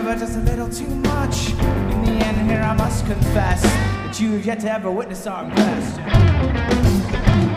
but just a little too much. In the end, here I must confess that you've yet to ever witness our best.